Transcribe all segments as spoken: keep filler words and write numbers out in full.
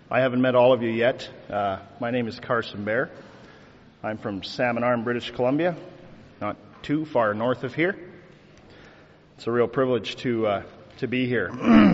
I haven't met all of you yet. Uh, my name is Carson Bear. I'm from Salmon Arm, British Columbia, not too far north of here. It's a real privilege to uh, to be here.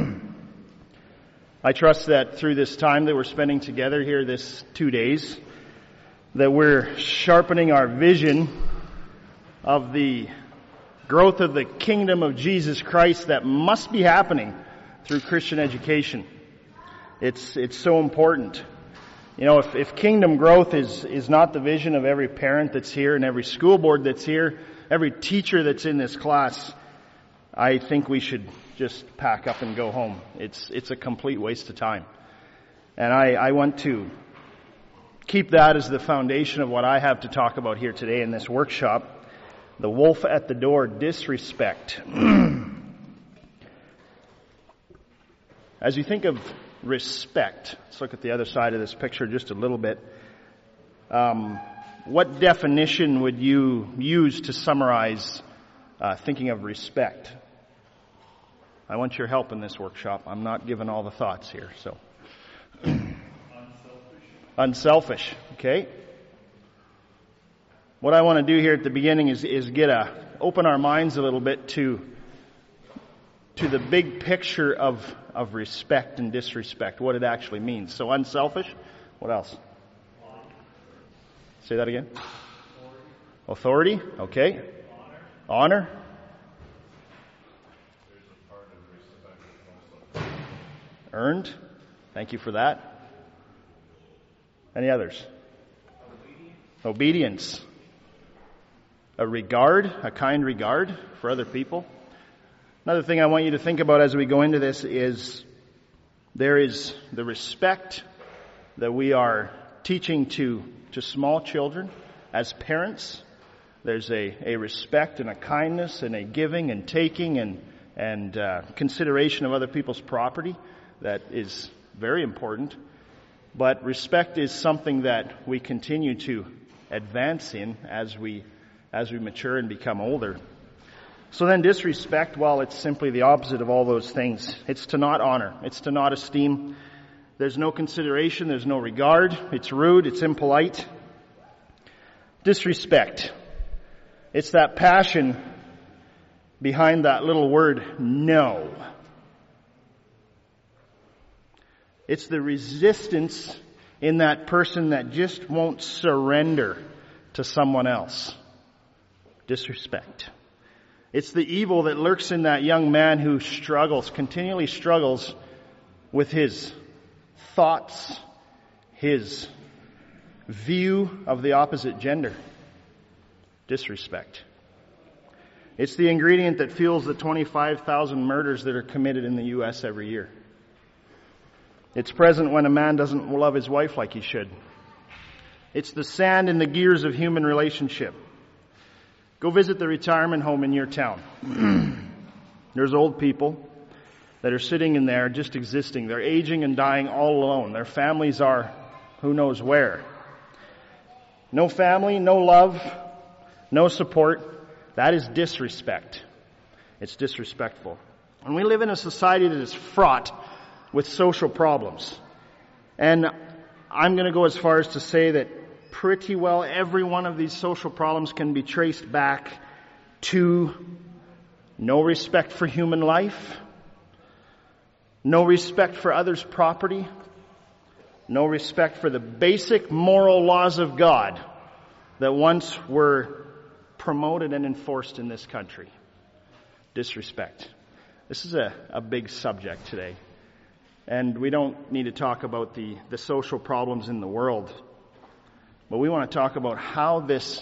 I trust that through this time that we're spending together here, this two days, that we're sharpening our vision of the growth of the kingdom of Jesus Christ that must be happening through Christian education. It's it's so important. You know, if, if kingdom growth is, is not the vision of every parent that's here and every school board that's here, every teacher that's in this class, I think we should just pack up and go home. It's it's a complete waste of time. And I, I want to keep that as the foundation of what I have to talk about here today in this workshop. The wolf at the door, disrespect. As you think of respect, let's look at the other side of this picture just a little bit. Um, what definition would you use to summarize uh, thinking of respect? I want your help in this workshop. I'm not giving all the thoughts here, so. Unselfish. Unselfish, okay. What I want to do here at the beginning is, is get a, open our minds a little bit to, to the big picture of, of respect and disrespect, what it actually means. So unselfish, what else? Honor. Say that again. Authority. Authority, okay. Honor. Honor. There's a part of respect also. Earned. Thank you for that. Any others? Obedience. Obedience. A regard, a kind regard for other people. Another thing I want you to think about as we go into this is there is the respect that we are teaching to, to small children as parents. There's a, a respect and a kindness and a giving and taking and, and uh, consideration of other people's property that is very important. But respect is something that we continue to advance in as we as we mature and become older. So then disrespect, well, it's simply the opposite of all those things. It's to not honor. It's to not esteem. There's no consideration. There's no regard. It's rude. It's impolite. Disrespect. It's that passion behind that little word, no. It's the resistance in that person that just won't surrender to someone else. Disrespect. It's the evil that lurks in that young man who struggles, continually struggles with his thoughts, his view of the opposite gender. Disrespect. It's the ingredient that fuels the twenty-five thousand murders that are committed in the U S every year. It's present when a man doesn't love his wife like he should. It's the sand in the gears of human relationship. Go visit the retirement home in your town. There's old people that are sitting in there just existing. They're aging and dying all alone. Their families are who knows where. No family, no love, no support. That is disrespect. It's disrespectful. And we live in a society that is fraught with social problems. And I'm going to go as far as to say that pretty well every one of these social problems can be traced back to no respect for human life, no respect for others' property, no respect for the basic moral laws of God that once were promoted and enforced in this country. Disrespect. This is a, a big subject today. And we don't need to talk about the, the social problems in the world. But we want to talk about how this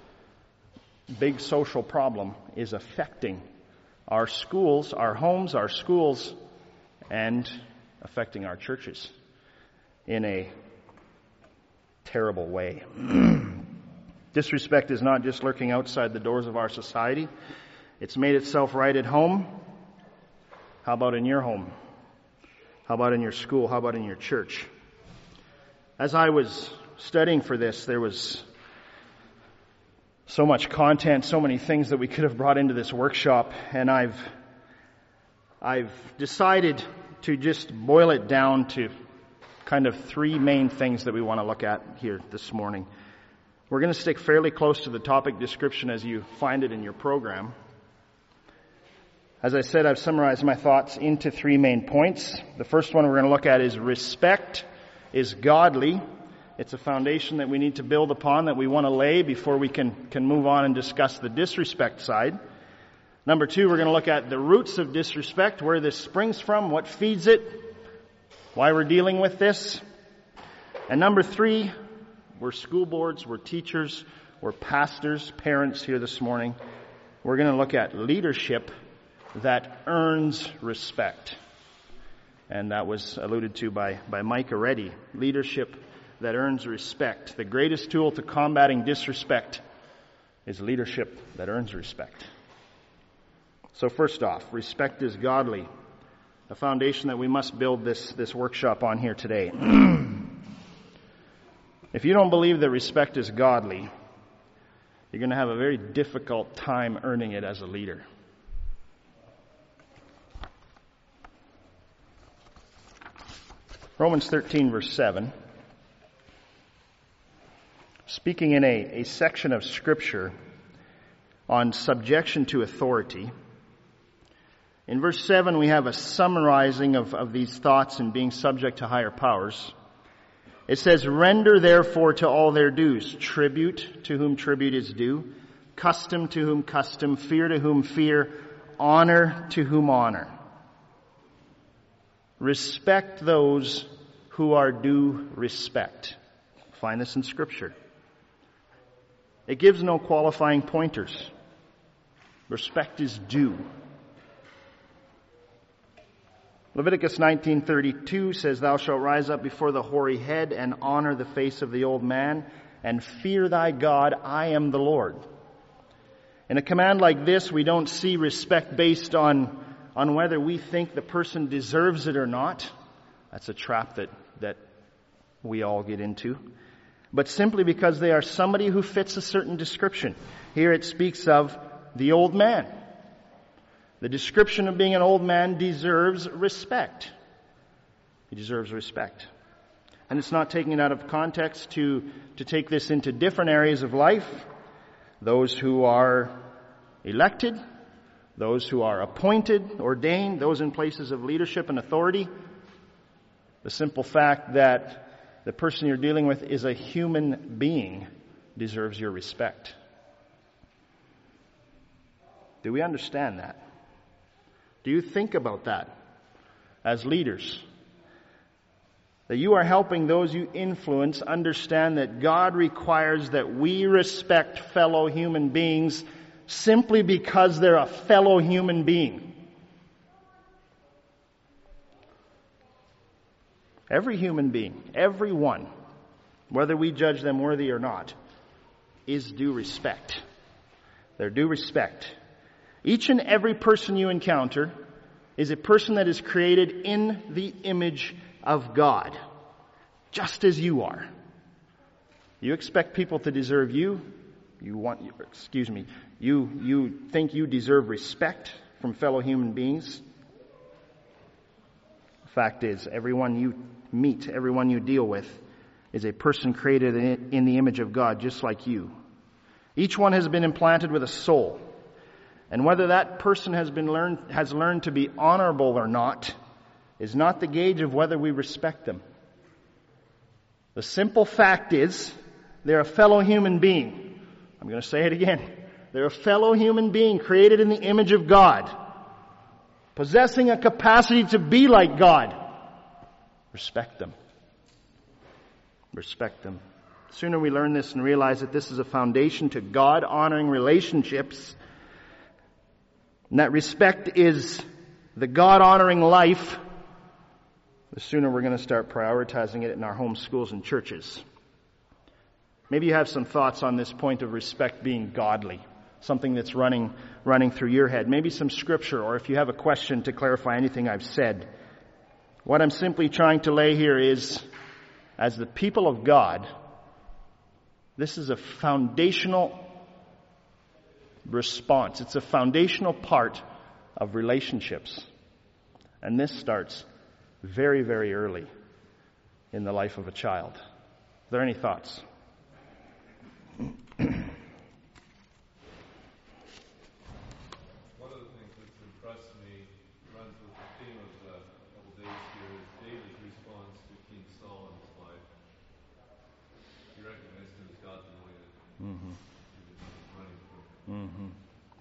big social problem is affecting our schools, our homes, our schools, and affecting our churches in a terrible way. Disrespect is not just lurking outside the doors of our society. It's made itself right at home. How about in your home? How about in your school? How about in your church? As I was studying for this, there was so much content, so many things that we could have brought into this workshop, and I've I've decided to just boil it down to kind of three main things that we want to look at here this morning. We're going to stick fairly close to the topic description as you find it in your program. As I said, I've summarized my thoughts into three main points. The first one we're going to look at is respect is godly. It's a foundation that we need to build upon, that we want to lay before we can, can move on and discuss the disrespect side. Number two, we're going to look at the roots of disrespect, where this springs from, what feeds it, why we're dealing with this. And number three, we're school boards, we're teachers, we're pastors, parents here this morning. We're going to look at leadership that earns respect. And that was alluded to by, by Mike already. Leadership that earns respect. The greatest tool to combating disrespect is leadership that earns respect. So first off, respect is godly. A foundation that we must build this, this workshop on here today. If you don't believe that respect is godly, you're going to have a very difficult time earning it as a leader. Romans thirteen verse seven. Speaking in a, a section of Scripture on subjection to authority. In verse seven, we have a summarizing of, of these thoughts and being subject to higher powers. It says, render therefore to all their dues, tribute to whom tribute is due, custom to whom custom, fear to whom fear, honor to whom honor. Respect those who are due respect. Find this in Scripture. It gives no qualifying pointers. Respect is due. Leviticus nineteen thirty-two says, thou shalt rise up before the hoary head and honor the face of the old man and fear thy God, I am the Lord. In a command like this, we don't see respect based on, on whether we think the person deserves it or not. That's a trap that, that we all get into. But simply because they are somebody who fits a certain description. Here it speaks of the old man. The description of being an old man deserves respect. He deserves respect. And it's not taking it out of context to, to take this into different areas of life. Those who are elected, those who are appointed, ordained, those in places of leadership and authority. The simple fact that the person you're dealing with is a human being deserves your respect. Do we understand that? Do you think about that as leaders? That you are helping those you influence understand that God requires that we respect fellow human beings simply because they're a fellow human being. Every human being, everyone, whether we judge them worthy or not, is due respect. They're due respect. Each and every person you encounter is a person that is created in the image of God, just as you are. You expect people to deserve you. You want, excuse me, you, you think you deserve respect from fellow human beings. The fact is, everyone you meet, everyone you deal with is a person created in the image of God, just like you. Each one has been implanted with a soul. And whether that person has been learned, has learned to be honorable or not is not the gauge of whether we respect them. The simple fact is, they're a fellow human being. I'm going to say it again. They're a fellow human being created in the image of God, possessing a capacity to be like God. Respect them. Respect them. The sooner we learn this and realize that this is a foundation to God-honoring relationships, and that respect is the God-honoring life, the sooner we're going to start prioritizing it in our home schools and churches. Maybe you have some thoughts on this point of respect being godly, something that's running running through your head. Maybe some scripture, or if you have a question to clarify anything I've said. What I'm simply trying to lay here is, as the people of God, this is a foundational response. It's a foundational part of relationships. And this starts very, very early. in the life of a child. Are there any thoughts? One of the things that's impressed me runs with the theme of the couple days here is David's response to King Saul in his life. He recognized him as God's anointed. Mm-hmm. He was running from him. Mm-hmm.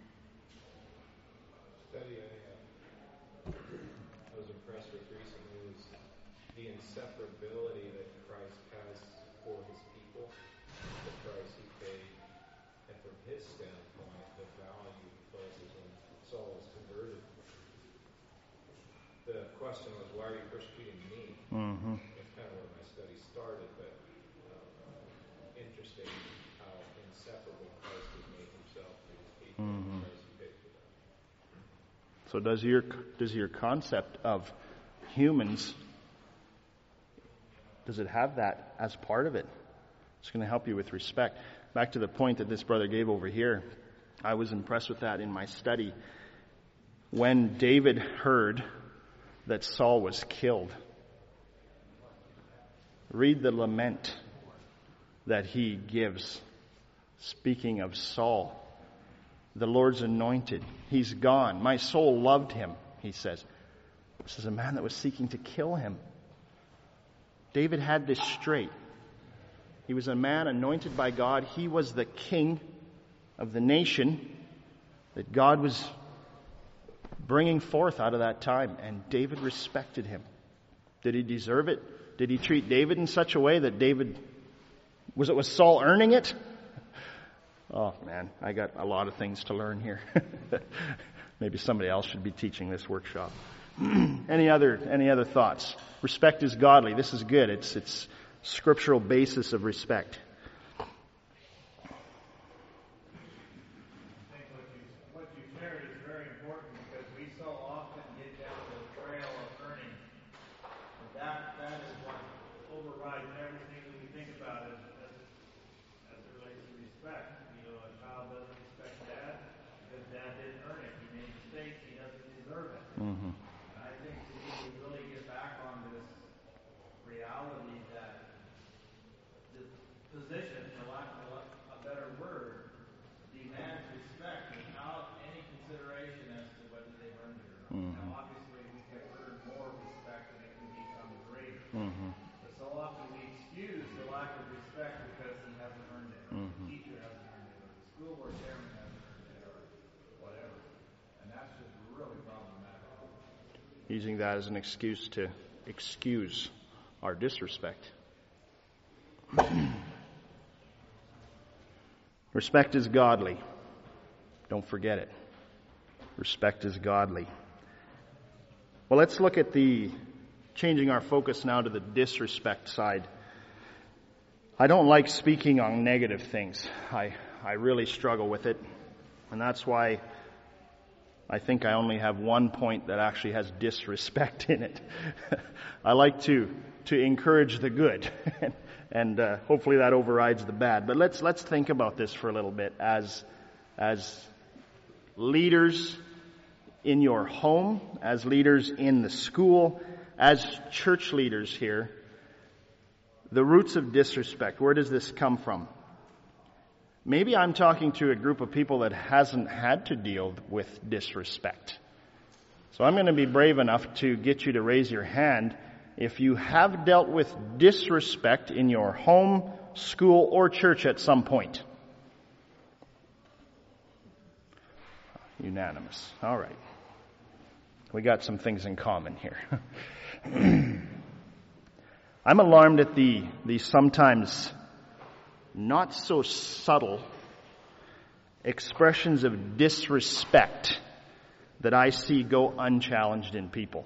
Study I, uh, I was impressed with recently was the inseparability that Christ has for his people, the price he paid, and from his standpoint, the value he places when Saul is converted. The question was, why are you persecuting me? Mm-hmm. That's kind of where my study started, but um, interesting how inseparable Christ has made himself to his people. Mm-hmm. The price he paid for that. So does your does your concept of humans, does it have that as part of it? It's going to help you with respect. Back to the point that this brother gave over here, I was impressed with that in my study. When David heard that Saul was killed, read the lament that he gives, speaking of Saul, the Lord's anointed. He's gone. My soul loved him, he says. This is a man that was seeking to kill him. David had this straight. He was a man anointed by God. He was the king of the nation that God was bringing forth out of that time. And David respected him. Did he deserve it? Did he treat David in such a way that David, was it was Saul earning it? Oh man, I got a lot of things to learn here. Maybe somebody else should be teaching this workshop. any other any other thoughts? Respect is godly. This is good. It's it's scriptural basis of respect. I think what you what you shared is very important because we so often get down the trail of earning. And that that is what overrides everything that we think about as as, as it relates to respect. You know, a child doesn't respect dad because dad didn't earn it. He made mistakes. He doesn't deserve it. Mm-hmm. And I think we need to really get back on this reality that the position, for lack of a, a better word, demands respect without any consideration as to whether they've earned it or not. Mm-hmm. Now, obviously, we can earn more respect and it can become greater. Mm-hmm. But so often we excuse the lack of respect because he hasn't earned it, or Mm-hmm. the teacher hasn't earned it, or the school board chairman hasn't earned it, or whatever. And that's just really problematic. Using that as an excuse to excuse our disrespect. Respect is godly. Don't forget it. Respect is godly. Well, let's look at the, changing our focus now to the disrespect side. I don't like speaking on negative things. I, I really struggle with it. And that's why I think I only have one point that actually has disrespect in it. I like to to encourage the good, and uh, hopefully that overrides the bad. But let's let's think about this for a little bit as as leaders in your home, as leaders in the school, as church leaders here. The roots of disrespect. Where does this come from? Maybe I'm talking to a group of people that hasn't had to deal with disrespect. So I'm going to be brave enough to get you to raise your hand if you have dealt with disrespect in your home, school, or church at some point. Unanimous. All right. We got some things in common here. I'm alarmed at the, the sometimes not so subtle expressions of disrespect that I see go unchallenged in people.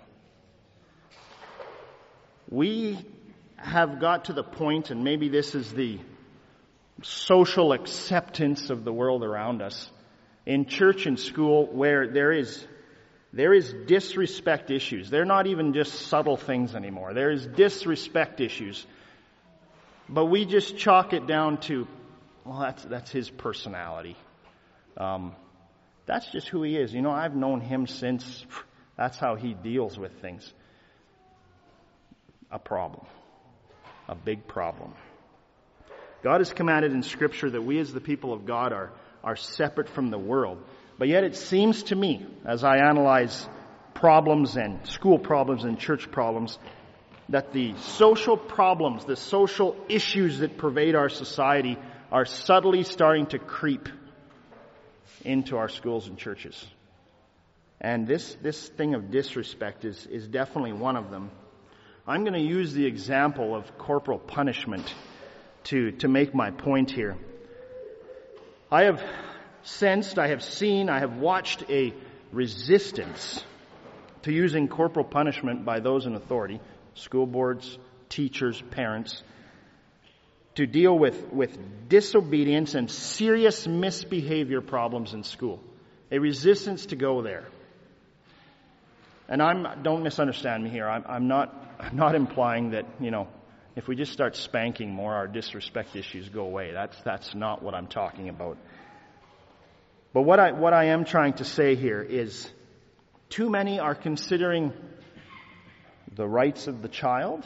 We have got to the point, and maybe this is the social acceptance of the world around us, in church and school, where there is there is disrespect issues. They're not even just subtle things anymore. There is disrespect issues. But we just chalk it down to, well, that's that's his personality. Um, that's just who he is. You know, I've known him since. That's how he deals with things. A problem. a big problem. God has commanded in Scripture that we as the people of God are, are separate from the world. But yet it seems to me, as I analyze problems and school problems and church problems, that the social problems, the social issues that pervade our society are subtly starting to creep into our schools and churches. And this, this thing of disrespect is, is definitely one of them. I'm going to use the example of corporal punishment to, to make my point here. I have sensed, I have seen, I have watched a resistance to using corporal punishment by those in authority, school boards, teachers, parents, to deal with, with disobedience and serious misbehavior problems in school. A resistance to go there. And I'm, don't misunderstand me here. I'm, I'm not, I'm not implying that, you know, if we just start spanking more, our disrespect issues go away. That's, that's not what I'm talking about. But what I, what I am trying to say here is too many are considering the rights of the child.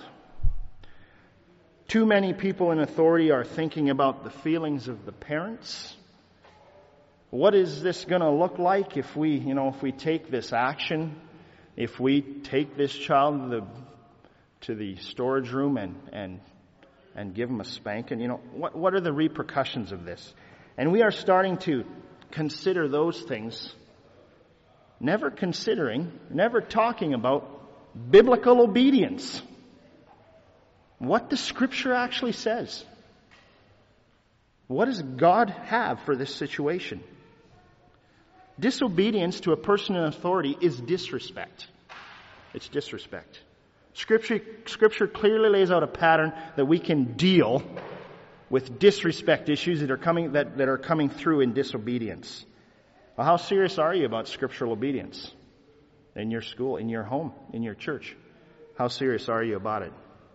Too many people in authority are thinking about the feelings of the parents. What is this going to look like if we, you know, if we take this action, if we take this child to the, to the storage room and, and, and give him a spanking? You know, what, what are the repercussions of this? And we are starting to consider those things, never considering, never talking about biblical obedience. What the Scripture actually says. What does God have for this situation? Disobedience to a person in authority is disrespect. It's disrespect. Scripture, Scripture clearly lays out a pattern that we can deal with disrespect issues that are coming that, that are coming through in disobedience. Well, how serious are you about scriptural obedience in your school, in your home, in your church? How serious are you about it?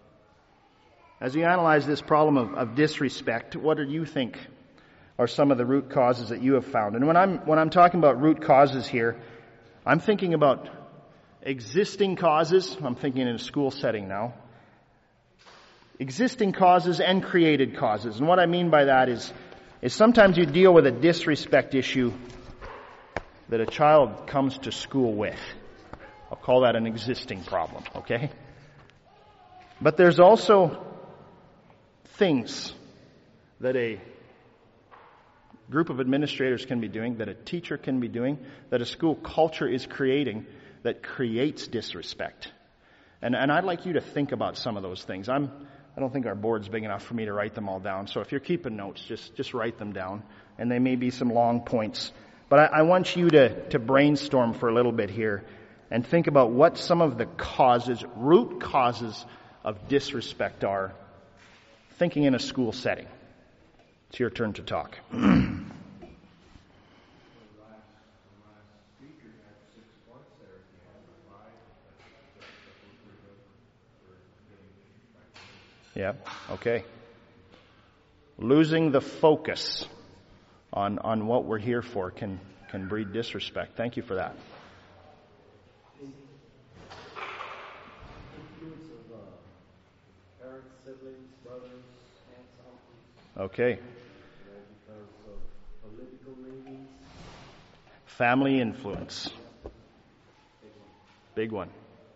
As you analyze this problem of, of disrespect, what do you think are some of the root causes that you have found? And when I'm when I'm talking about root causes here, I'm thinking about existing causes. I'm thinking in a school setting now. Existing causes and created causes. And what I mean by that is, is sometimes you deal with a disrespect issue that a child comes to school with. I'll call that an existing problem, okay? But there's also things that a group of administrators can be doing, that a teacher can be doing, that a school culture is creating that creates disrespect. And, and I'd like you to think about some of those things. I'm, I don't think our board's big enough for me to write them all down. So if you're keeping notes, just, just write them down. And they may be some long points. But I, I want you to, to brainstorm for a little bit here and think about what some of the causes, root causes of disrespect are, thinking in a school setting. It's your turn to talk. Yeah, okay. Losing the focus on, on what we're here for can, can breed disrespect. Thank you for that. Influence of uh, parents, siblings, brothers, aunts, uncles. Okay. You know, because of political leanings. Family influence. Big one.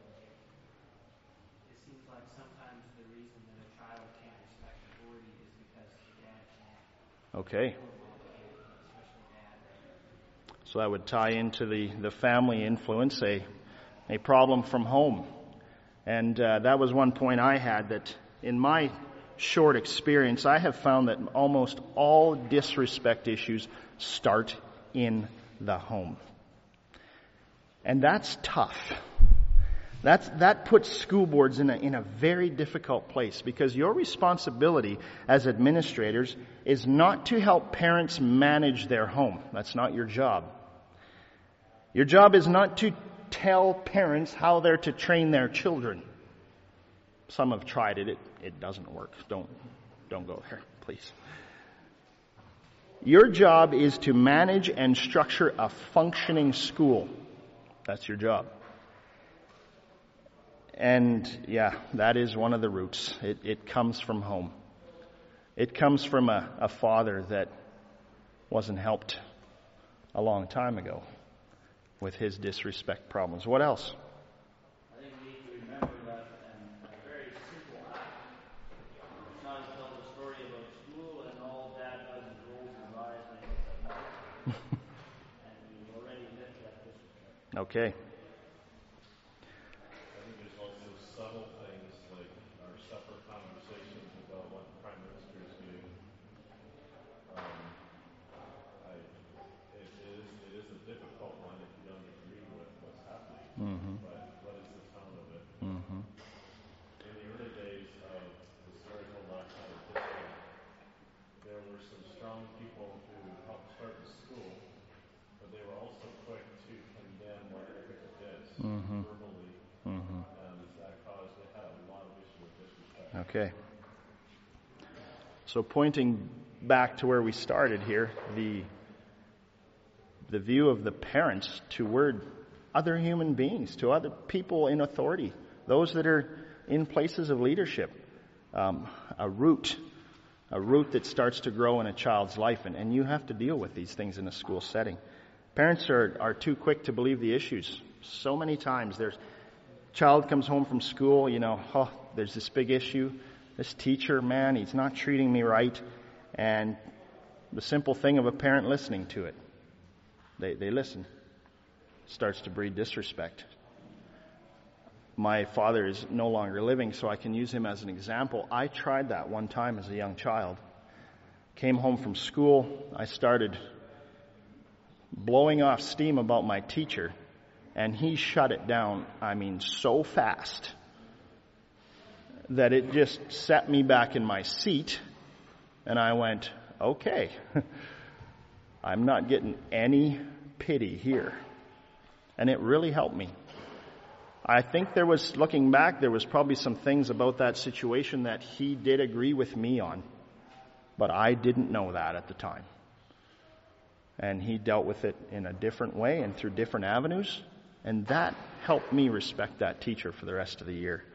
It seems like sometimes the reason that a child can't respect authority is because dad can't. Okay. Especially dad. So that would tie into the, the family influence, a, a problem from home. And uh, that was one point I had, that in my short experience, I have found that almost all disrespect issues start in the home. And that's tough. That's, that puts school boards in a, in a very difficult place, because your responsibility as administrators is not to help parents manage their home. That's not your job. Your job is not to tell parents how they're to train their children. Some have tried it. It, it doesn't work. Don't, don't go there, please. Your job is to manage and structure a functioning school. That's your job. And yeah, that is one of the roots. It, it comes from home. It comes from a, a father that wasn't helped a long time ago with his disrespect problems. What else? I think we need to remember that and a very simple act. Sean tells a story about school, and all dad does is rolls his eyes and he looks at mom. And we already missed that disrespect. Okay. I think there's also subtle things like our supper conversations about what the Prime Minister is doing. Um, I, it, is, it is a difficult one if you don't agree with what's happening, Mm-hmm. but what is the tone of it? Mm-hmm. In the early days of the story told last night of district, there were some strong people who helped start the school, but they were also quick to condemn what Erica did Mhm. verbally, Mm-hmm. and that caused, they had a lot of issue with disrespect. Okay. So pointing back to where we started here, the the view of the parents toward other human beings, to other people in authority, those that are in places of leadership, um, a root, a root that starts to grow in a child's life, and, and you have to deal with these things in a school setting. Parents are, are too quick to believe the issues. So many times there's child comes home from school, you know, oh, there's this big issue. This teacher, man, he's not treating me right. And the simple thing of a parent listening to it, they, they listen, starts to breed disrespect. My father is no longer living, so I can use him as an example. I tried that one time as a young child. Came home from school, I started blowing off steam about my teacher, and he shut it down, I mean, so fast that it just set me back in my seat, and I went, okay, I'm not getting any pity here. And it really helped me. I think there was, looking back, there was probably some things about that situation that he did agree with me on, but I didn't know that at the time. And he dealt with it in a different way and through different avenues, and that helped me respect that teacher for the rest of the year.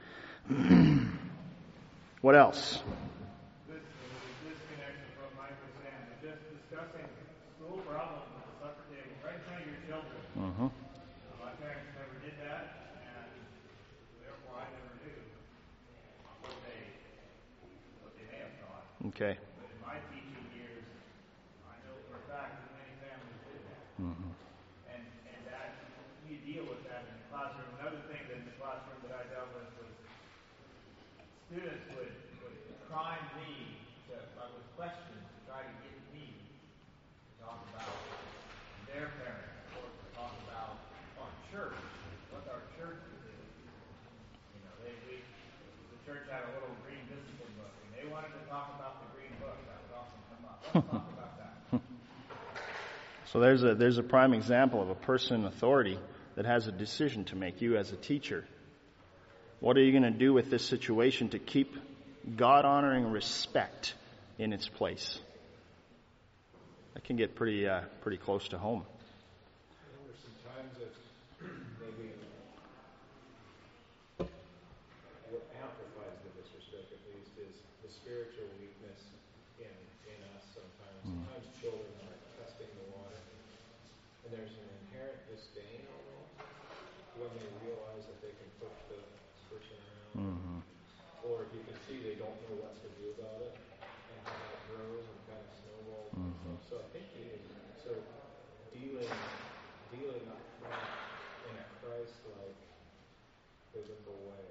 What else? This is disconnection from what Mike was saying, but just discussing school problems at the supper table right in front of your children. Mm-hmm. My parents never did that, and therefore I never knew what they what they may have thought. Okay. But in my teaching years, I know for a fact that many families did that. Mm-hmm. And and that you deal with that in the classroom. Another thing that in the classroom that I dealt with was students would, would prime me to, uh, with questions to try to get me to talk about their parents or to talk about our church, what our church is doing. You know, they, we, the church had a little green discipline book, and they wanted to talk about the green book. That would often come up. Let's talk about that. So there's a there's a prime example of a person in authority that has a decision to make, you as a teacher. What are you going to do with this situation to keep God-honoring respect in its place? That can get pretty uh, pretty close to home. There's some times that maybe what amplifies the disrespect, at least, is the spiritual weakness in in us sometimes. Mm. Sometimes children are testing the water, and there's an inherent disdain almost when they realize that they can push the person around. Mm-hmm. Or if you can see they don't know what to do about it, and how that grows and kind of snowballs. and Mhm. stuff. So I think you need, so dealing dealing up front in a Christ-like biblical way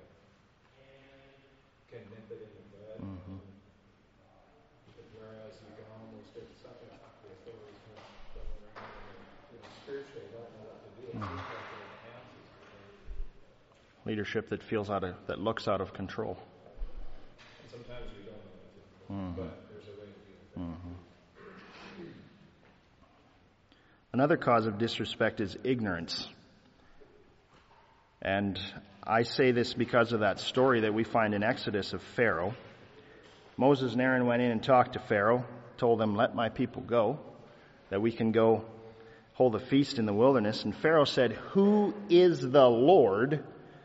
can nip it in the bud. Mhm. Whereas you can almost get something the authorities kind of going around and you know, spiritually don't know what to do. It seems like they're in answers. Leadership that feels out of that looks out of control. And sometimes we don't know what to do, Mhm. but there's a way to do it. Mm-hmm. Another cause of disrespect is ignorance. And I say this because of that story that we find in Exodus of Pharaoh. Moses and Aaron went in and talked to Pharaoh, told him, let my people go, that we can go hold a feast in the wilderness. And Pharaoh said, who is the Lord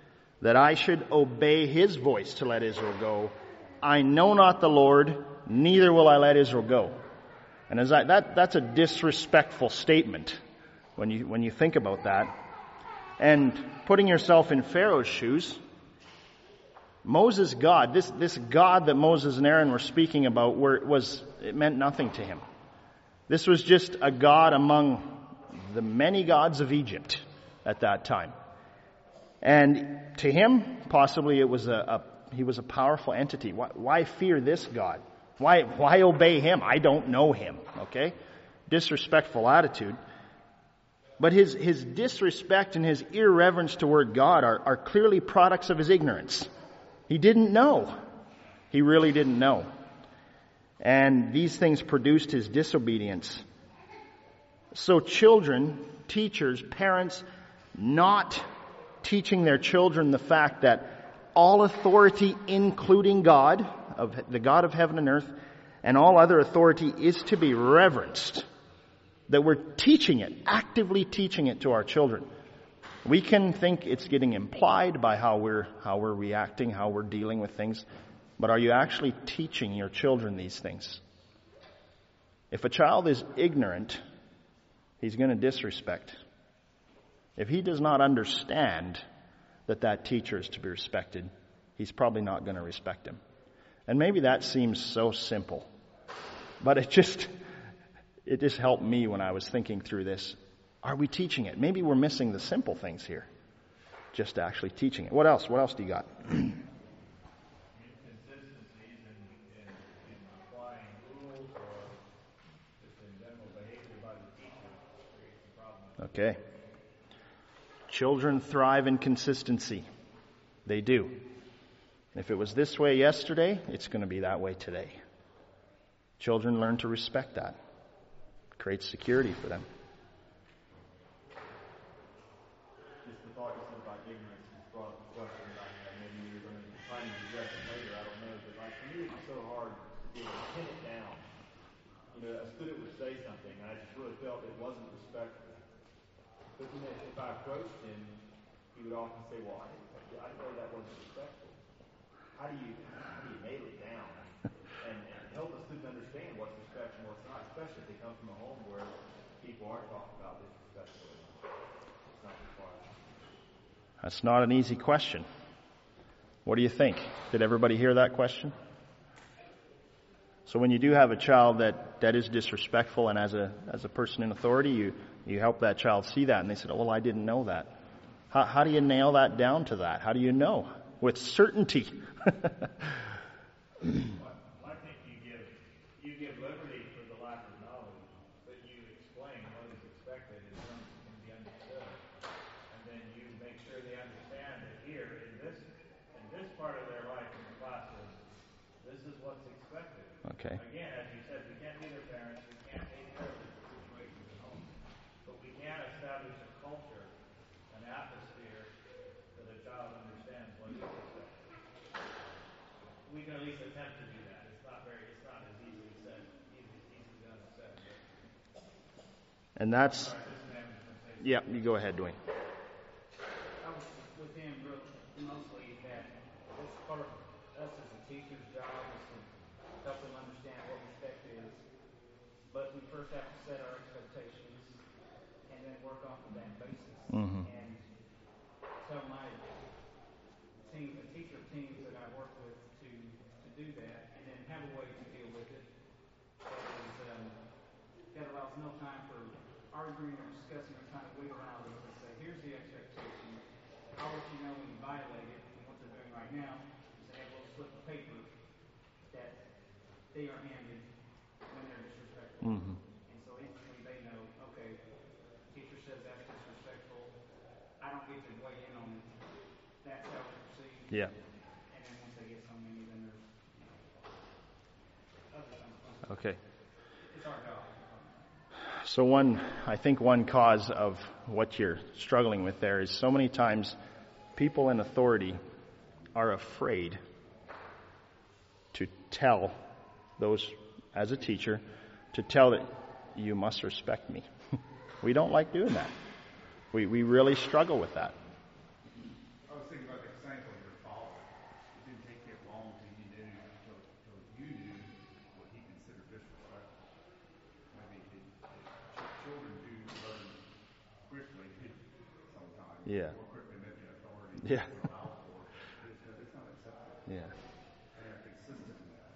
that I should obey his voice to let Israel go. I know not the Lord, neither will I let Israel go. And as I, that, that's a disrespectful statement when you, when you think about that. And putting yourself in Pharaoh's shoes, Moses' God, this, this God that Moses and Aaron were speaking about, were, was, it meant nothing to him. This was just a God among the many gods of Egypt at that time. And to him, possibly it was a, a he was a powerful entity. Why, why fear this God? Why, why obey him? I don't know him. Okay? Disrespectful attitude. But his, his disrespect and his irreverence toward God are, are clearly products of his ignorance. He didn't know. He really didn't know. And these things produced his disobedience. So children, teachers, parents, not teaching their children the fact that all authority, including God, of the God of heaven and earth, and all other authority is to be reverenced. That we're teaching it, actively teaching it to our children. We can think it's getting implied by how we're how we're reacting, how we're dealing with things, but are you actually teaching your children these things? If a child is ignorant, he's going to disrespect. If he does not understand that that teacher is to be respected, he's probably not going to respect him. And maybe that seems so simple, but it just it just helped me when I was thinking through this. Are we teaching it? Maybe we're missing the simple things here. Just actually teaching it. What else? What else do you got? Inconsistencies in, in, in applying rules or just in general behavior by the teacher creates a problem. Okay. Children thrive in consistency. They do. If it was this way yesterday, it's going to be that way today. Children learn to respect that. It creates security for them. Just the thought you said about ignorance just brought up the question about that. Maybe you're going to find and address it later. I don't know. But like for me, it's so hard to be able to pin it down. You know, a student would say something, and I just really felt it wasn't respectful. But you know, if I approached him, he would often say, "Well, I didn't, I didn't know that wasn't respectful." How do you how do you nail it down and, and help a student understand what's respectful and what's not, especially if they come from a home where people are talking about disrespectful. It's not required. That's not an easy question. What do you think? Did everybody hear that question? So when you do have a child that, that is disrespectful, and as a as a person in authority, you, you help that child see that, and they said, "Oh, well, I didn't know that." How, how do you nail that down to that? How do you know? With certainty. Well, I think you give you give liberty for the lack of knowledge, but you explain what is expected in terms that can be understood, and then you make sure they understand that here in this in this part of their life in the classroom, this is what's expected. Okay. Again, as you said, we can't be their parents, we can't take care of the situations at home, but we can establish a culture, an atmosphere that a child understands what is expected. We can at least attempt to do that. It's not very, it's not as easily said, easy, easy done as said. And that's, Sorry, this man was going to say. yeah, you go ahead, Dwayne. I was with him real mostly that this part of us as a teacher's job is to help them understand what respect is. But we first have to set our expectations and then work off of that basis. Mm-hmm. And tell my team, the teacher teams that I work with to, to do that and then have a way to deal with it. That is, um, that allows no time for arguing or discussing or trying to wiggle around it and say, here's the expectation. I'll let you know when you violate it. And what they're doing right now is they have a little slip of paper that they are handed when they're disrespectful. Mm-hmm. And so instantly they know, okay, teacher says that's disrespectful. I don't get to weigh in on it. That's how it's perceived. Yeah. And then once they get so many, then there's other things. Okay. It's our job. So one, I think one cause of what you're struggling with there is so many times people in authority are afraid to tell those, as a teacher, to tell that you must respect me. We don't like doing that. We we really struggle with that. I was thinking about the same Yeah. more quickly maybe authority Yeah. to allow for. It's, it's not acceptable. Yeah. And they're consistent in that.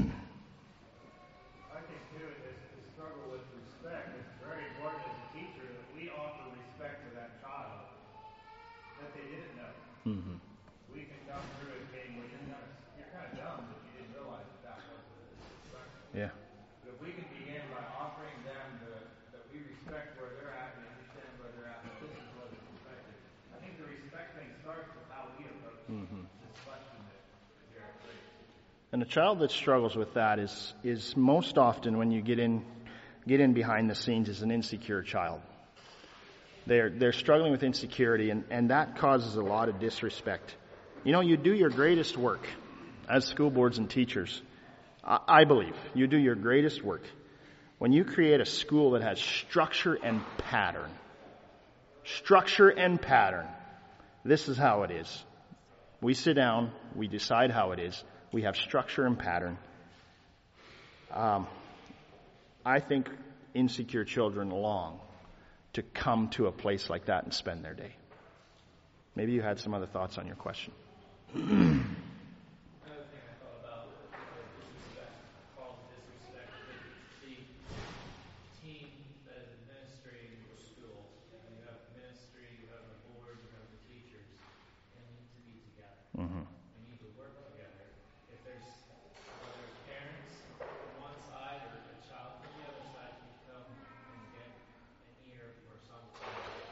I think too, in this, this struggle with respect, it's very important as a teacher that we offer respect to that child that they didn't know. Mm-hmm. We can come through it being, well, you're kind of, you're kind of dumb that you didn't realize that that was respectful. Yeah. But if we can begin by offering them the, that we respect where they're at, we understand where they're at, and this is what is expected. I think the respect thing starts with how we approach Mm-hmm. this question that Jared raised. And a child that struggles with that is is most often, when you get in get in behind the scenes, is an insecure child. They're they're struggling with insecurity, and, and that causes a lot of disrespect. You know, you do your greatest work as school boards and teachers. I, I believe you do your greatest work when you create a school that has structure and pattern. Structure and pattern. This is how it is. We sit down, we decide how it is. We have structure and pattern. Um, I think insecure children long to come to a place like that and spend their day. Maybe you had some other thoughts on your question. Another thing I thought about was disrespect, called disrespect. The team that is administrating your school, and you have ministry, you have the board, you have the teachers, they need to be together. Mm-hmm. They need to work together. If there's whether there's parents on one side or a child on the other side, you come and get an ear or something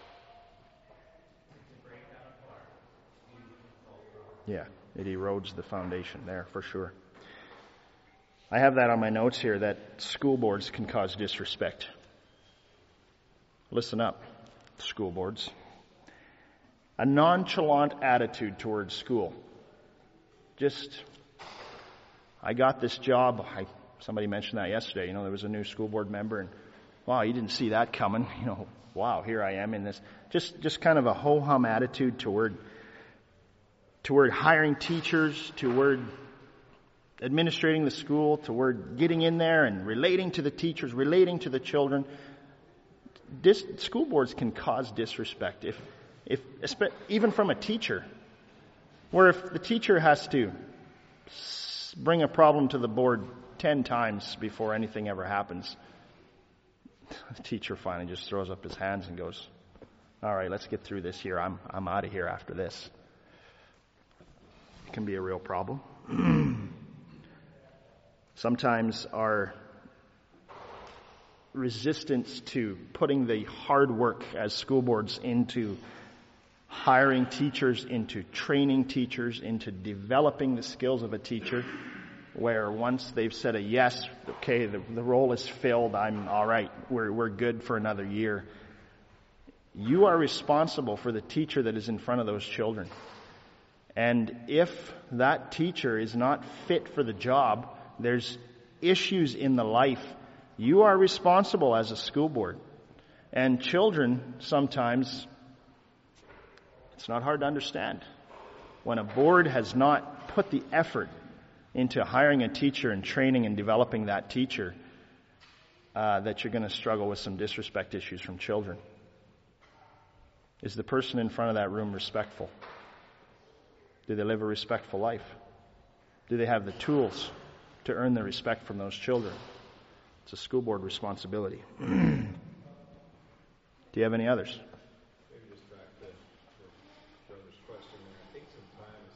to break that apart. You fall apart. Yeah, it erodes the foundation there for sure. I have that on my notes here, that school boards can cause disrespect. Listen up, school boards. A nonchalant attitude towards school. Just, I got this job. I, somebody mentioned that yesterday. You know, there was a new school board member, and wow, you didn't see that coming. You know, wow, here I am in this. Just, just kind of a ho-hum attitude toward, toward hiring teachers, toward administrating the school, toward getting in there and relating to the teachers, relating to the children. Dis, school boards can cause disrespect, if, if even from a teacher, where if the teacher has to bring a problem to the board ten times before anything ever happens, the teacher finally just throws up his hands and goes, "All right, let's get through this here. I'm I'm out of here after this." It can be a real problem. Sometimes our resistance to putting the hard work as school boards into hiring teachers, into training teachers, into developing the skills of a teacher, where once they've said a yes, okay, the, the role is filled, I'm all right, we're, we're good for another year. You are responsible for the teacher that is in front of those children. And if that teacher is not fit for the job, there's issues in the life, you are responsible as a school board. And children, sometimes, it's not hard to understand. When a board has not put the effort into hiring a teacher and training and developing that teacher, uh, that you're going to struggle with some disrespect issues from children. Is the person in front of that room respectful? Do they live a respectful life? Do they have the tools to earn the respect from those children? It's a school board responsibility. Do you have any others? Maybe just back to the brother's question there. I think sometimes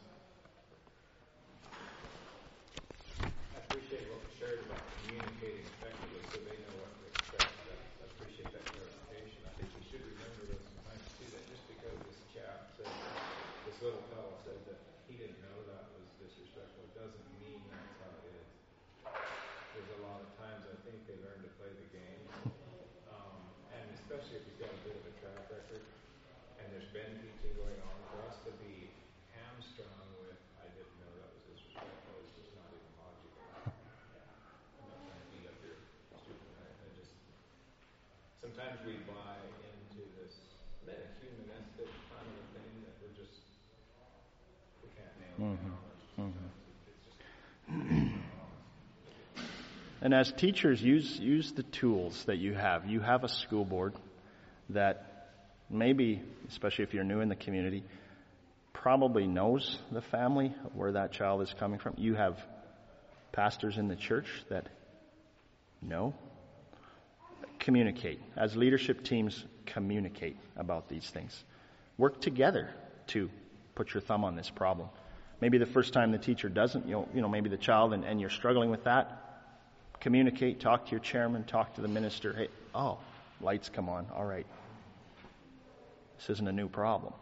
I appreciate what was shared about communicating effectively so they know what to expect. I appreciate that clarification. I think we should remember though sometimes too that just because this chap said, this little fellow said that he didn't know that was disrespectful, it doesn't mean that's how it is. There's a lot of times I think they learn to play the game. Um, and especially if you've got a bit of a track record and there's been teaching going on, for us to be hamstrung with, I didn't know that was disrespectful, is just not even logical. I'm not trying to beat up your student. I, I just, sometimes we buy into this eh, humanistic kind of a thing that we're just, we can't nail it Mm-hmm. down. Mm-hmm. It's just, And as teachers, use use the tools that you have. You have a school board that maybe, especially if you're new in the community, probably knows the family, where that child is coming from. You have pastors in the church that know. Communicate. As leadership teams, communicate about these things. Work together to put your thumb on this problem. Maybe the first time the teacher doesn't, you know, you know maybe the child, and, and you're struggling with that. Communicate, talk to your chairman, talk to the minister. Hey, oh, lights come on. All right. This isn't a new problem.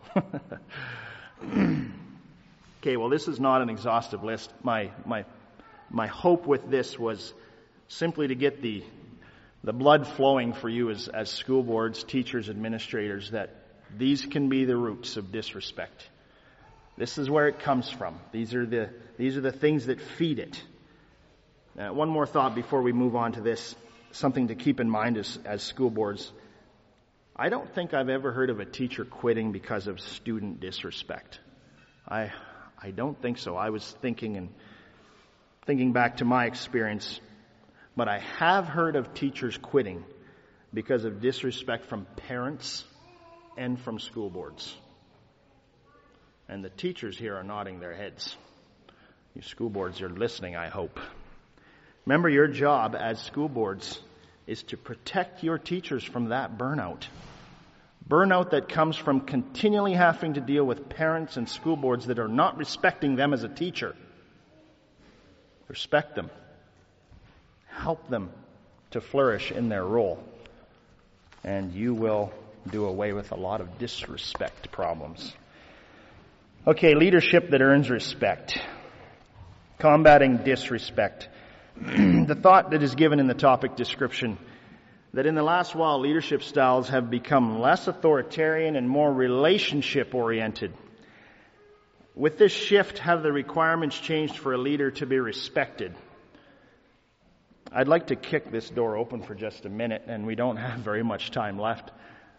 Okay, well, this is not an exhaustive list. My my my hope with this was simply to get the the blood flowing for you as, as school boards, teachers, administrators, that these can be the roots of disrespect. This is where it comes from. These are the these are the things that feed it. Uh, one more thought before we move on to this, something to keep in mind as, as school boards. I don't think I've ever heard of a teacher quitting because of student disrespect. I I don't think so. I was thinking and thinking back to my experience, but I have heard of teachers quitting because of disrespect from parents and from school boards. And the teachers here are nodding their heads. You school boards are listening, I hope. Remember, your job as school boards is to protect your teachers from that burnout. Burnout that comes from continually having to deal with parents and school boards that are not respecting them as a teacher. Respect them. Help them to flourish in their role. And you will do away with a lot of disrespect problems. Okay, leadership that earns respect. Combating disrespect. The thought that is given in the topic description, that in the last while leadership styles have become less authoritarian and more relationship-oriented. With this shift, have the requirements changed for a leader to be respected? I'd like to kick this door open for just a minute, and we don't have very much time left.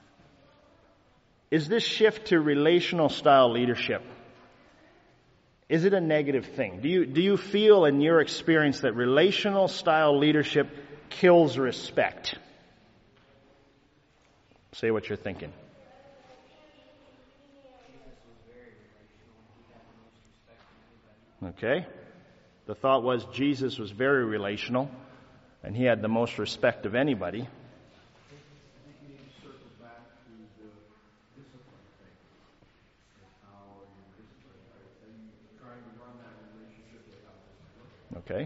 Is this shift to relational style leadership, is it a negative thing? Do you, do you feel in your experience that relational style leadership kills respect? Say what you're thinking. Okay. The thought was Jesus was very relational, and he had the most respect of anybody. Okay.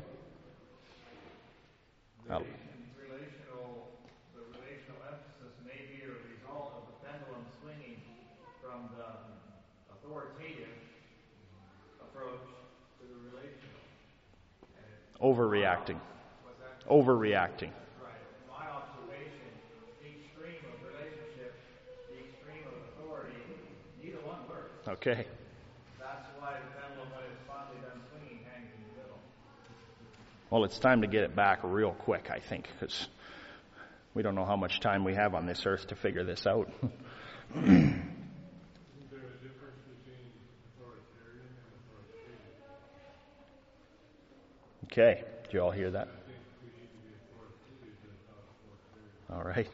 The relational, the relational emphasis may be a result of the pendulum swinging from the authoritative approach to the relational. Overreacting. Overreacting. Right. In my observation, the extreme of relationship, the extreme of authority, neither one works. Okay. That's why the pendulum, when it's finally done swinging, hangs in the middle. Well, it's time to get it back real quick, I think, because we don't know how much time we have on this earth to figure this out. Is there a difference between authoritarian and authoritative? Okay. Did you all hear that? I think we need to be authoritative and not authoritarian. All right.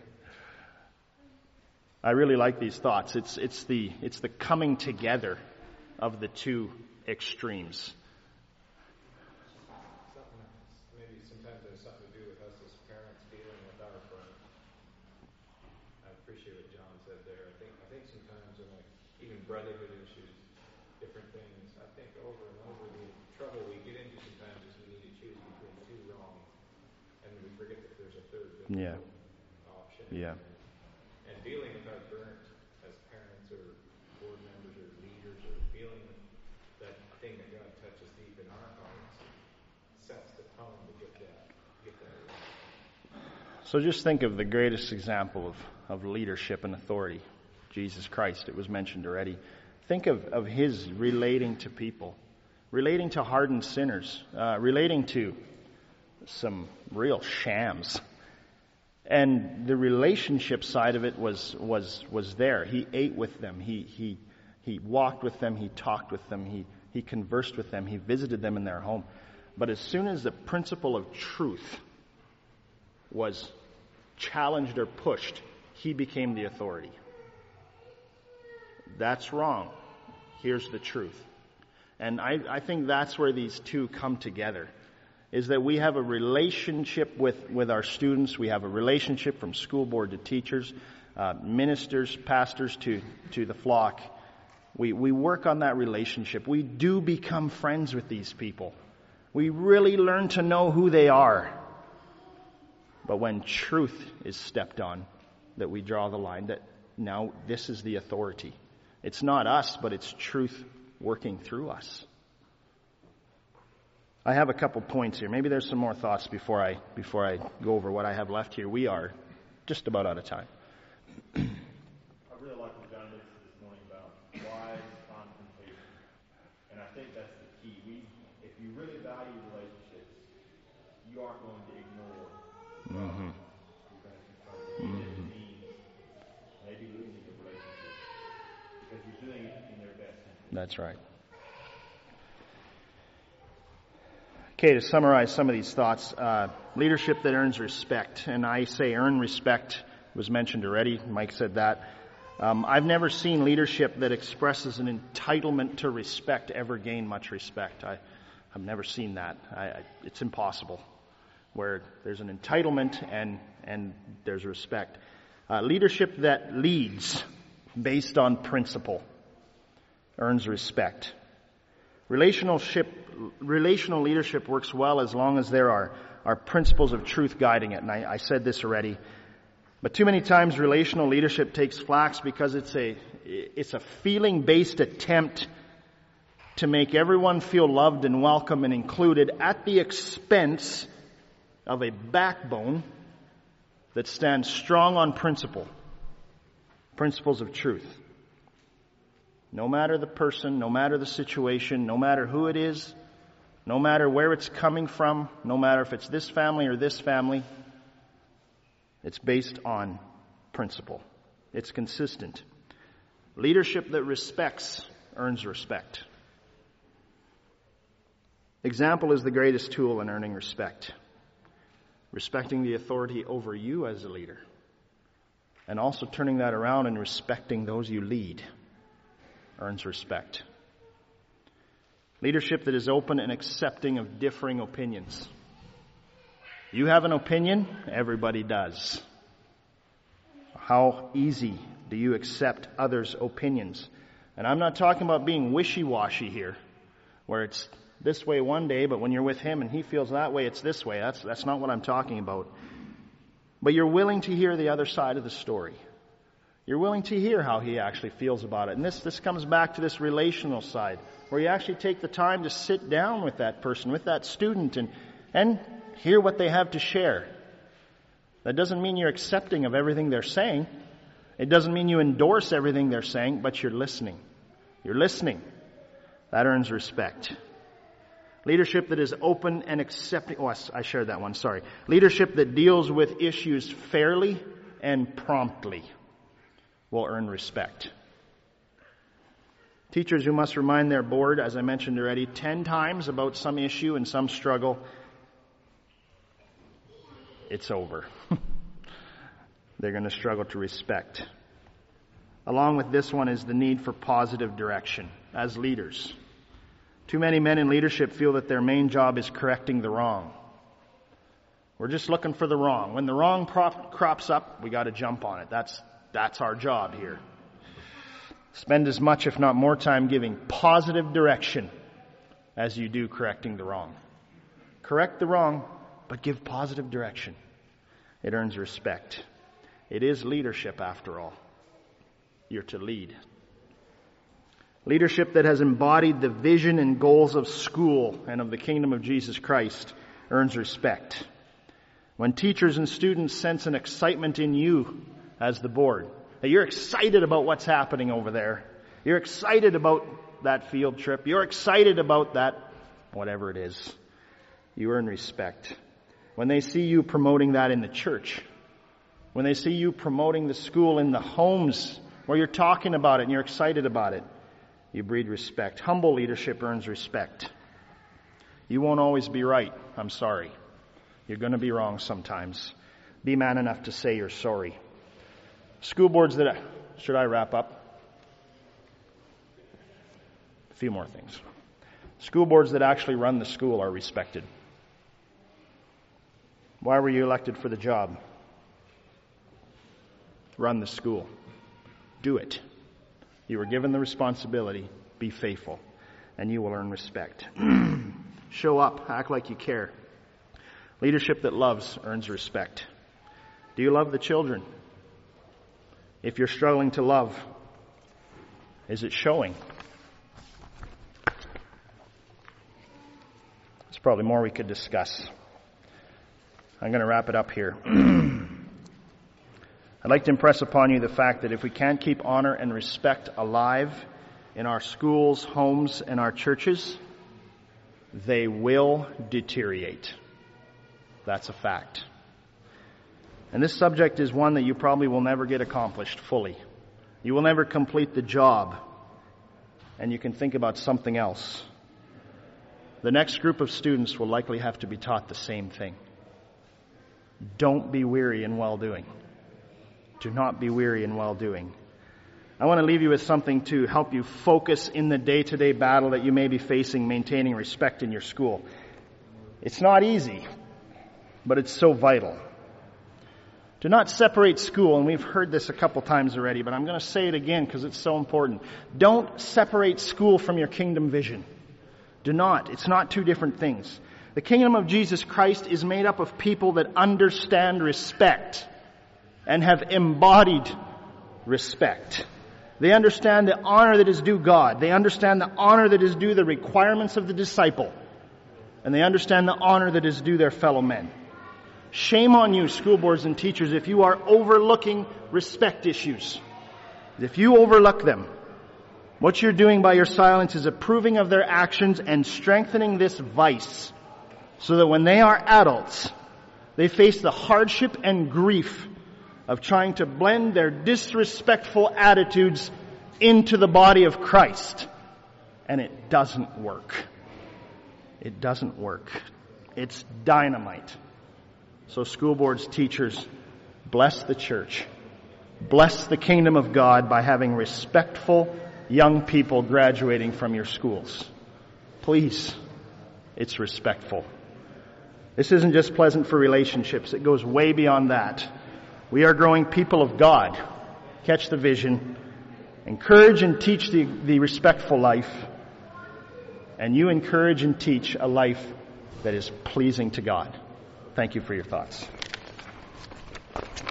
I really like these thoughts. It's it's the it's the coming together of the two extremes. Something, maybe sometimes there's something to do with us as parents dealing with our friends. I appreciate what John said there. I think I think sometimes in like even brotherhood issues, different things, I think over and over the trouble we get into sometimes is we need to choose between two wrongs, and we forget that there's a third Yeah. option. Yeah. And dealing with our burnt as parents or board members or leaders or dealing with that thing that God touches deep in our hearts sets the tone to get that get that right. So just think of the greatest example of, of leadership and authority, Jesus Christ. It was mentioned already. Think of, of his relating to people, relating to hardened sinners, uh, relating to some real shams. And the relationship side of it was was was there. He ate with them. He he he walked with them. He talked with them. He he conversed with them. He visited them in their home. But as soon as the principle of truth was challenged or pushed, he became the authority. that's wrong. Here's the truth. And I, I think that's where these two come together, is that we have a relationship with, with our students. We have a relationship from school board to teachers, uh, ministers, pastors to, to the flock. We, we work on that relationship. We do become friends with these people. We really learn to know who they are. But when truth is stepped on, that we draw the line, that now this is the authority. It's not us, but it's truth working through us. I have a couple points here. Maybe there's some more thoughts before I before I go over what I have left here. We are just about out of time. I really like what John mentioned this morning about wise confrontation, and I think that's the key. We, if you really value relationships, you aren't going to ignore. Mm-hmm. You're going to confront it. Mm-hmm. It means maybe losing a relationship because you're doing it in their best interest. That's right. Okay, to summarize some of these thoughts, uh, leadership that earns respect, and I say earn respect was mentioned already. Mike said that. Um, I've never seen leadership that expresses an entitlement to respect ever gain much respect. I, I've never seen that. I, I, it's impossible. Where there's an entitlement and and there's respect. Uh, leadership that leads based on principle earns respect. Relationship, relational leadership works well as long as there are, are principles of truth guiding it. And I, I said this already. But too many times relational leadership takes flack because it's a, it's a feeling-based attempt to make everyone feel loved and welcome and included at the expense of a backbone that stands strong on principle. Principles of truth. No matter the person, no matter the situation, no matter who it is, no matter where it's coming from, no matter if it's this family or this family, it's based on principle. It's consistent. Leadership that respects earns respect. Example is the greatest tool in earning respect. Respecting the authority over you as a leader. And also turning that around and respecting those you lead earns respect. Leadership that is open and accepting of differing opinions. You have an opinion, everybody does. How easy do you accept others' opinions? And I'm not talking about being wishy-washy here, where it's this way one day, but when you're with him and he feels that way, it's this way. That's, that's not what I'm talking about. But you're willing to hear the other side of the story. You're willing to hear how he actually feels about it. And this, this comes back to this relational side, where you actually take the time to sit down with that person, with that student, and, and hear what they have to share. That doesn't mean you're accepting of everything they're saying. It doesn't mean you endorse everything they're saying, but you're listening. You're listening. That earns respect. Leadership that is open and accepting. Oh, I shared that one, sorry. Leadership that deals with issues fairly and promptly will earn respect. Teachers who must remind their board, as I mentioned already, ten times about some issue and some struggle, it's over. They're going to struggle to respect. Along with this one is the need for positive direction as leaders. Too many men in leadership feel that their main job is correcting the wrong. We're just looking for the wrong. When the wrong prop, crops up, we got to jump on it. That's That's our job here. Spend as much, if not more, time giving positive direction as you do correcting the wrong. Correct the wrong, but give positive direction. It earns respect. It is leadership, after all. You're to lead. Leadership that has embodied the vision and goals of school and of the kingdom of Jesus Christ earns respect. When teachers and students sense an excitement in you as the board, that you're excited about what's happening over there. You're excited about that field trip. You're excited about that, whatever it is. You earn respect. When they see you promoting that in the church, when they see you promoting the school in the homes where you're talking about it and you're excited about it, you breed respect. Humble leadership earns respect. You won't always be right. I'm sorry. You're going to be wrong sometimes. Be man enough to say you're sorry. School boards that, should I wrap up? few more things. School boards that actually run the school are respected. Why were you elected for the job? Run the school. Do it. You were given the responsibility. Be faithful, and you will earn respect. Show up. Act like you care. Leadership that loves earns respect. Do you love the children? If you're struggling to love, is it showing? There's probably more we could discuss. I'm going to wrap it up here. I'd like to impress upon you the fact that if we can't keep honor and respect alive in our schools, homes, and our churches, they will deteriorate. That's a fact. And this subject is one that you probably will never get accomplished fully. You will never complete the job, and you can think about something else. The next group of students will likely have to be taught the same thing. Don't be weary in well-doing. Do not be weary in well-doing. I want to leave you with something to help you focus in the day-to-day battle that you may be facing, maintaining respect in your school. It's not easy, but it's so vital. Do not separate school, and we've heard this a couple times already, but I'm going to say it again because it's so important. Don't separate school from your kingdom vision. Do not. It's not two different things. The kingdom of Jesus Christ is made up of people that understand respect and have embodied respect. They understand the honor that is due God. They understand the honor that is due the requirements of the disciple. And they understand the honor that is due their fellow men. Shame on you, school boards and teachers, if you are overlooking respect issues. If you overlook them, what you're doing by your silence is approving of their actions and strengthening this vice so that when they are adults, they face the hardship and grief of trying to blend their disrespectful attitudes into the body of Christ. And it doesn't work. It doesn't work. It's dynamite. So school boards, teachers, bless the church. Bless the kingdom of God by having respectful young people graduating from your schools. Please, it's respectful. This isn't just pleasant for relationships. It goes way beyond that. We are growing people of God. Catch the vision. Encourage and teach the, the respectful life. And you encourage and teach a life that is pleasing to God. Thank you for your thoughts.